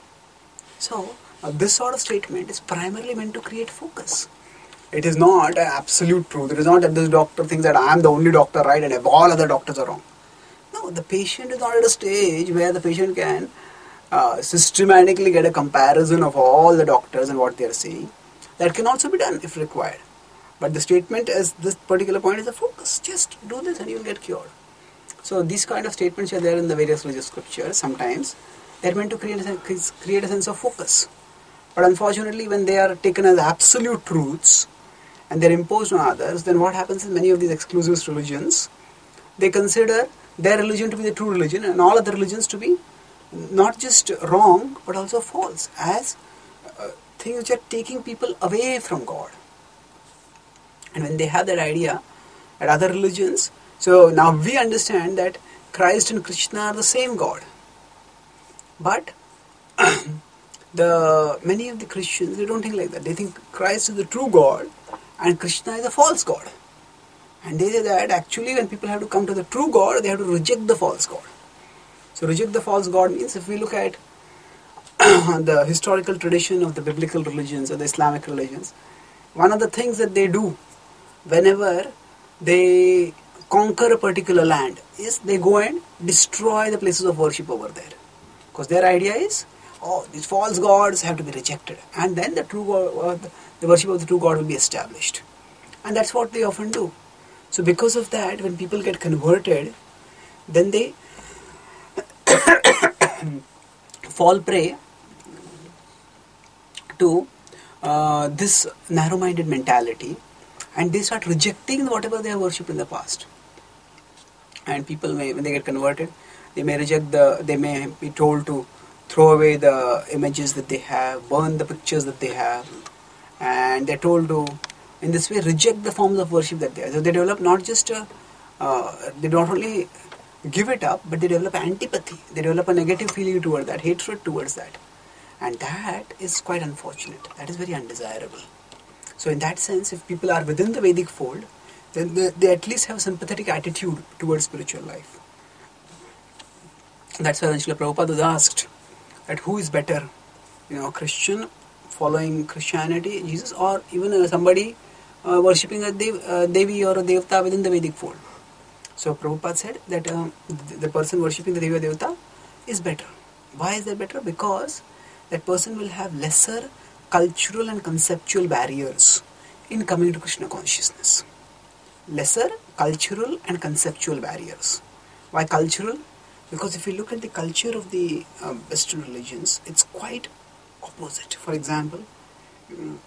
So, this sort of statement is primarily meant to create focus. It is not an absolute truth. It is not that this doctor thinks that I am the only doctor right and all other doctors are wrong. No, the patient is not at a stage where the patient can systematically get a comparison of all the doctors and what they are saying. That can also be done if required. But the statement as this particular point is a focus. Just do this and you will get cured. So these kind of statements are there in the various religious scriptures sometimes. They are meant to create a sense of focus. But unfortunately, when they are taken as absolute truths and they are imposed on others, then what happens in many of these exclusivist religions, they consider their religion to be the true religion and all other religions to be not just wrong but also false, as things which are taking people away from God. And when they have that idea at other religions, so now we understand that Christ and Krishna are the same God. But many of the Christians, they don't think like that. They think Christ is the true God and Krishna is a false God. And they say that actually when people have to come to the true God, they have to reject the false God. So reject the false God means, if we look at the historical tradition of the biblical religions or the Islamic religions, one of the things that they do whenever they conquer a particular land is they go and destroy the places of worship over there. Because their idea is, these false gods have to be rejected, and then the true God, the worship of the true God will be established. And that's what they often do. So because of that, when people get converted, then they fall prey to this narrow-minded mentality, and they start rejecting whatever they have worshipped in the past. And people may, when they get converted, they may be told to throw away the images that they have, burn the pictures that they have, and they're told to, in this way, reject the forms of worship that they have. So they develop not just they don't only give it up, but they develop antipathy. They develop a negative feeling toward that, hatred towards that. And that is quite unfortunate. That is very undesirable. So in that sense, if people are within the Vedic fold, then they at least have a sympathetic attitude towards spiritual life. That's why when Srila Prabhupada was asked that who is better, Christian following Christianity, Jesus, or even somebody worshipping a Devi or a Devta within the Vedic fold. So Prabhupada said that the person worshipping the Devi or Devta is better. Why is that better? Because that person will have lesser cultural and conceptual barriers in coming to Krishna consciousness. Lesser cultural and conceptual barriers. Why cultural? Because if you look at the culture of the Western religions, it's quite opposite. For example, in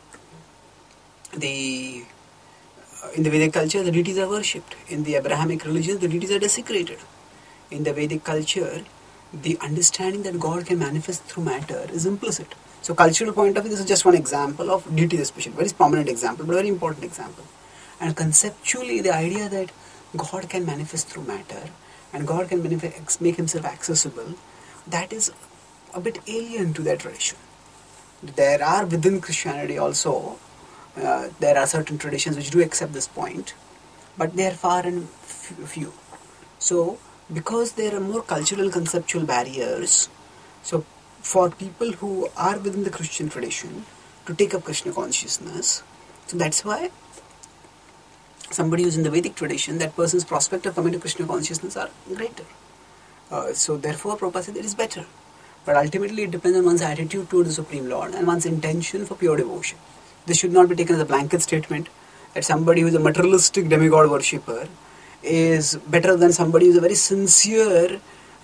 the Vedic culture, the deities are worshipped. In the Abrahamic religions, the deities are desecrated. In the Vedic culture, the understanding that God can manifest through matter is implicit. So, cultural point of view, this is just one example of deities, especially very prominent example, but very important example. And conceptually, the idea that God can manifest through matter and God can make himself accessible, that is a bit alien to that tradition. There are within Christianity also, there are certain traditions which do accept this point, but they are far and few. So, because there are more cultural conceptual barriers, so for people who are within the Christian tradition to take up Krishna consciousness, so that's why somebody who's in the Vedic tradition, that person's prospect of coming to Krishna consciousness are greater. So therefore Prabhupada said it is better. But ultimately it depends on one's attitude towards the Supreme Lord and one's intention for pure devotion. This should not be taken as a blanket statement that somebody who is a materialistic demigod worshipper is better than somebody who is a very sincere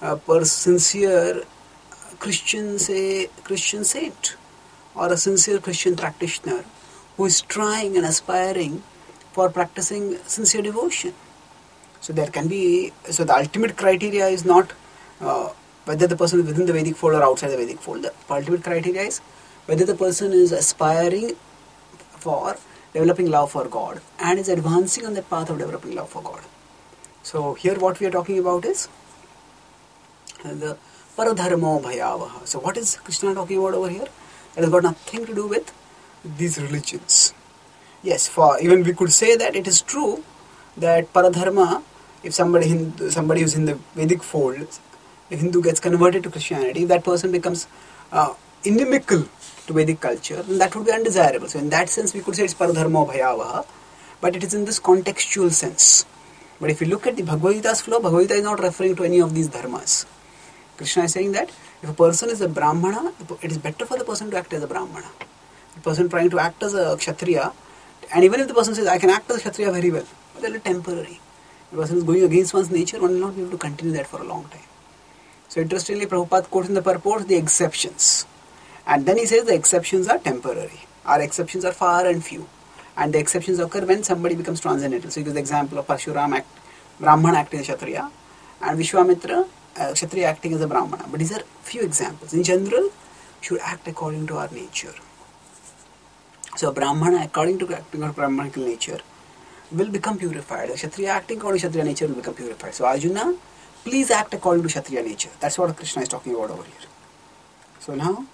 Christian saint or a sincere Christian practitioner who is trying and aspiring for practicing sincere devotion. So there can be, so the ultimate criteria is not whether the person is within the Vedic fold or outside the Vedic fold. The ultimate criteria is whether the person is aspiring for developing love for God and is advancing on that path of developing love for God. So here what we are talking about is the paradharmo bhayavaha. So what is Krishna talking about over here? That has got nothing to do with these religions. Yes, for even we could say that it is true that paradharma, if somebody who's in the Vedic fold, if Hindu gets converted to Christianity, if that person becomes inimical to Vedic culture, then that would be undesirable. So in that sense we could say it's paradharma bhayavaha, but it is in this contextual sense. But if you look at the Bhagavad Gita's flow, Bhagavad Gita is not referring to any of these dharmas. Krishna is saying that if a person is a Brahmana, it is better for the person to act as a Brahmana. The person trying to act as a Kshatriya, and even if the person says, I can act as a Kshatriya very well, but that is temporary. The person is going against one's nature, one will not be able to continue that for a long time. So interestingly, Prabhupada quotes in the purport the exceptions. And then he says the exceptions are temporary. Our exceptions are far and few. And the exceptions occur when somebody becomes transcendental. So he gives the example of Parshuram Brahmana acting as Kshatriya, and Vishwamitra Kshatriya acting as a Brahmana. But these are few examples. In general, should act according to our nature. So a Brahmana according to acting of Brahmanical nature will become purified. A Kshatriya acting according to Kshatriya nature will become purified. So Arjuna, please act according to Kshatriya nature. That's what Krishna is talking about over here. So now,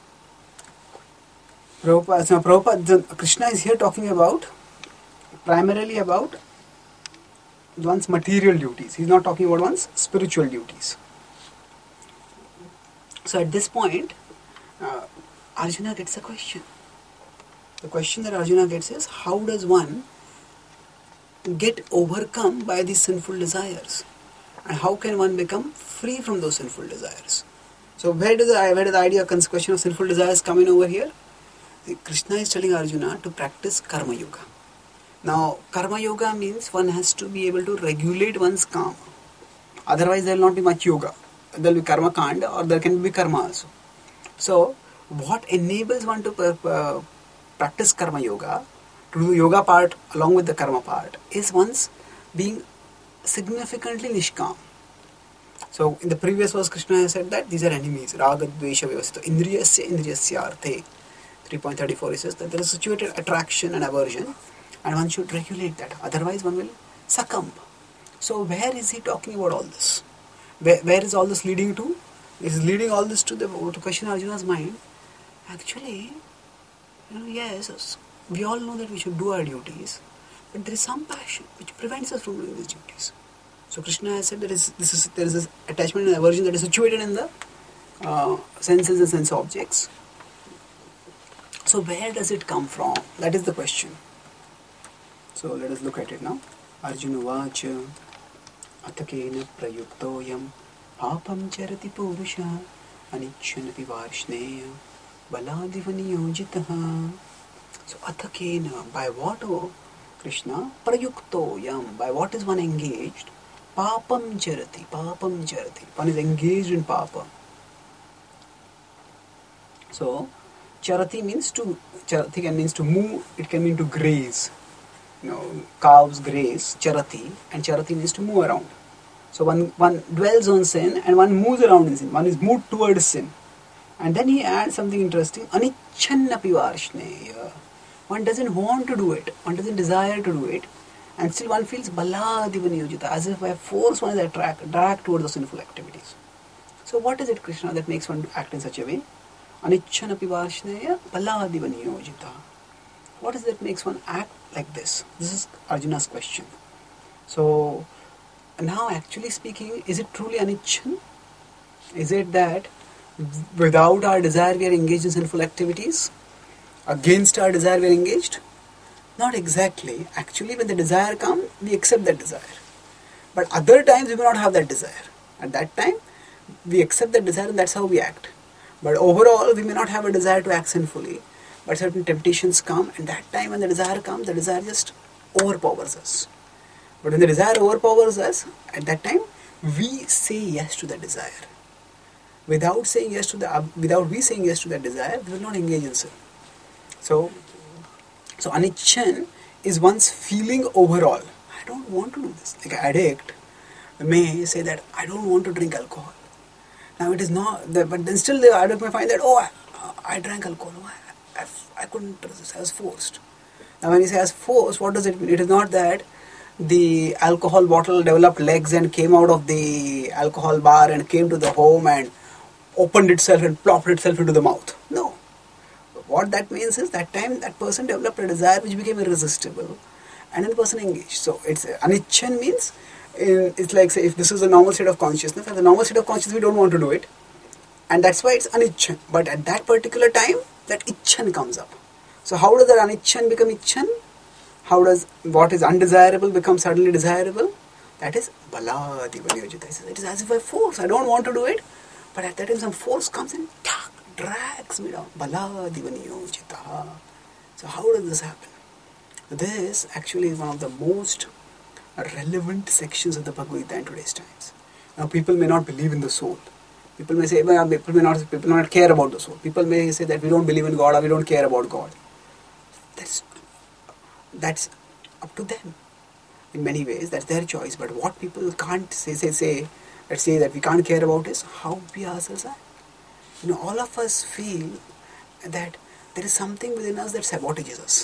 Krishna is here talking about, primarily about one's material duties. He's not talking about one's spiritual duties. So at this point, Arjuna gets a question. The question that Arjuna gets is, how does one get overcome by these sinful desires? And how can one become free from those sinful desires? So where does the idea of question of sinful desires come in over here? Krishna is telling Arjuna to practice Karma Yoga. Now, Karma Yoga means one has to be able to regulate one's karma. Otherwise, there will not be much yoga. There will be karma kanda or there can be karma also. So, what enables one to practice Karma Yoga, to do the yoga part along with the karma part, is one's being significantly nishkam. So, in the previous verse, Krishna has said that these are enemies. Raga, Dvesha, Vyavastha, Indriyasya, Indriyasya, Arthe. 3.34 he says that there is situated attraction and aversion, and one should regulate that. Otherwise, one will succumb. So, where is he talking about all this? Where is all this leading to? It is leading all this to question Arjuna's mind actually, yes, we all know that we should do our duties, but there is some passion which prevents us from doing these duties. So Krishna has said there is this attachment and aversion that is situated in the senses and sense objects. So where does it come from? That is the question. So let us look at it now. Arjuna Vacha Atakena Prayuktoyam Papam Charati Purusha Anicchanapi Varshneya Baladivani Yojitaha. So Atakena, by what, oh Krishna? Prayuktoyam, by what is one engaged? Papam Charati, Papam Charati. One is engaged in Papa. So Charati means to move, it can mean to graze. Cows graze, charati, and charati means to move around. So one dwells on sin and one moves around in sin. One is moved towards sin. And then he adds something interesting, anichannapi varshneya. One doesn't want to do it, one doesn't desire to do it, and still one feels baladivanyojita, as if by force one is dragged towards the sinful activities. So what is it, Krishna, that makes one act in such a way? Anicchanapi varshneya baladivanyojita. What is it that makes one act like this? This is Arjuna's question. So, now actually speaking, is it truly anichan? Is it that without our desire we are engaged in sinful activities? Against our desire we are engaged? Not exactly. Actually, when the desire comes, we accept that desire. But other times we may not have that desire. At that time, we accept that desire and that's how we act. But overall, we may not have a desire to act sinfully. But certain temptations come, and that time when the desire comes, the desire just overpowers us. But when the desire overpowers us, at that time, we say yes to the desire. Without we saying yes to that desire, we will not engage in sin. So anichan is one's feeling overall. I don't want to do this. Like an addict may say that I don't want to drink alcohol. Now it is not, but then still the addict may find that, I drank alcohol. I couldn't resist, I was forced. Now when he says forced, what does it mean? It is not that the alcohol bottle developed legs and came out of the alcohol bar and came to the home and opened itself and plopped itself into the mouth. No. What that means is that time that person developed a desire which became irresistible and then the person engaged. So it's anichan means, it's like, say, if this is a normal state of consciousness, at the normal state of consciousness we don't want to do it, and that's why it's anichan. But at that particular time, that icchan comes up. So how does that anichan become icchan? How does what is undesirable become suddenly desirable? That is baladivanyojita. It is as if by force. I don't want to do it, but at that time some force comes and drags me down. Baladivanyojita. So how does this happen? This actually is one of the most relevant sections of the Bhagavad Gita in today's times. Now people may not believe in the soul. People may say, people may not care about the soul. People may say that we don't believe in God or we don't care about God. That's up to them. In many ways, that's their choice. But what people can't say that we can't care about is how we ourselves are. All of us feel that there is something within us that sabotages us.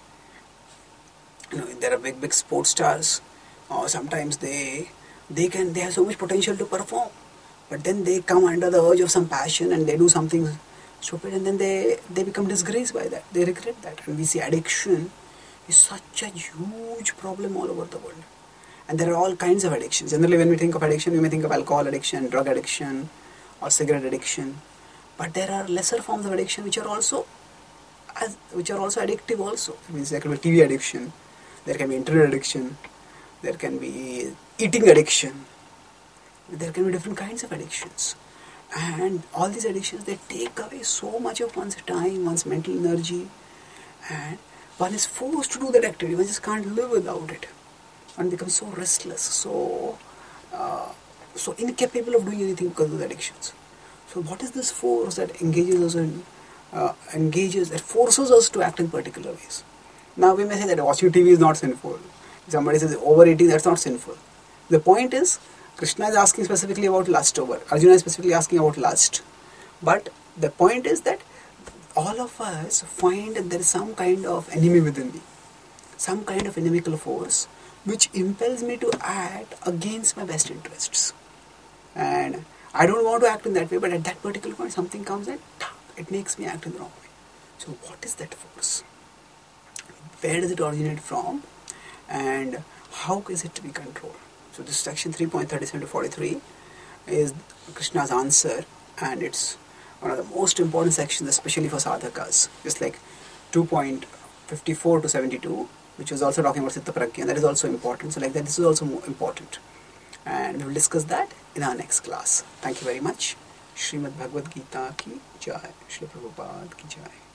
There are big sports stars. Sometimes they have so much potential to perform. But then they come under the urge of some passion and they do something stupid and then they become disgraced by that. They regret that. And we see addiction is such a huge problem all over the world. And there are all kinds of addictions. Generally when we think of addiction, we may think of alcohol addiction, drug addiction or cigarette addiction. But there are lesser forms of addiction which are also addictive also. It means there can be TV addiction, there can be internet addiction, there can be eating addiction. There can be different kinds of addictions. And all these addictions, they take away so much of one's time, one's mental energy. And one is forced to do that activity. One just can't live without it. One becomes so restless, so incapable of doing anything because of the addictions. So what is this force that engages us that forces us to act in particular ways? Now we may say that watching TV is not sinful. Somebody says overeating, that's not sinful. The point is, Krishna is asking specifically about lust over. Arjuna is specifically asking about lust. But the point is that all of us find that there is some kind of enemy within me. Some kind of inimical force which impels me to act against my best interests. And I don't want to act in that way, but at that particular point something comes and it makes me act in the wrong way. So what is that force? Where does it originate from? And how is it to be controlled? So this section 3.37 to 43 is Krishna's answer, and it's one of the most important sections, especially for sadhakas. Just like 2.54 to 72, which was also talking about Citta Pragya, that is also important. So like that, this is also more important. And we will discuss that in our next class. Thank you very much. Srimad Bhagavad Gita ki jai. Srila Prabhupada ki jai.